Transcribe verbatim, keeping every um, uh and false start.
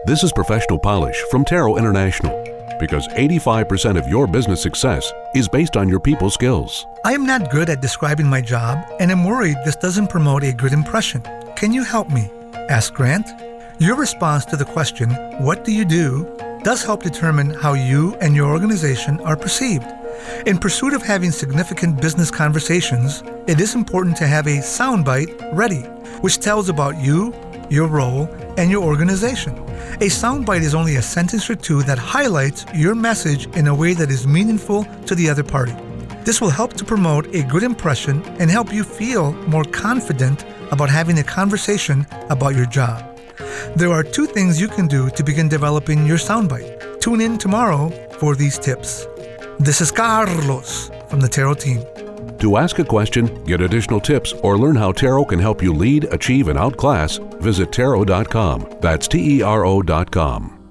This is Professional Polish from Tarot International, because eighty-five percent of your business success is based on your people skills. I am not good at describing my job, and I'm worried this doesn't promote a good impression. Can you help me? Asked Grant. Your response to the question, "What do you do?" does help determine how you and your organization are perceived. In pursuit of having significant business conversations, it is important to have a soundbite ready, which tells about you, your role, and your organization. A soundbite is only a sentence or two that highlights your message in a way that is meaningful to the other party. This will help to promote a good impression and help you feel more confident about having a conversation about your job. There are two things you can do to begin developing your soundbite. Tune in tomorrow for these tips. This is Carlos from the Tarot team. To ask a question, get additional tips, or learn how Tarot can help you lead, achieve, and outclass, visit tarot dot com. That's T E R O dot com.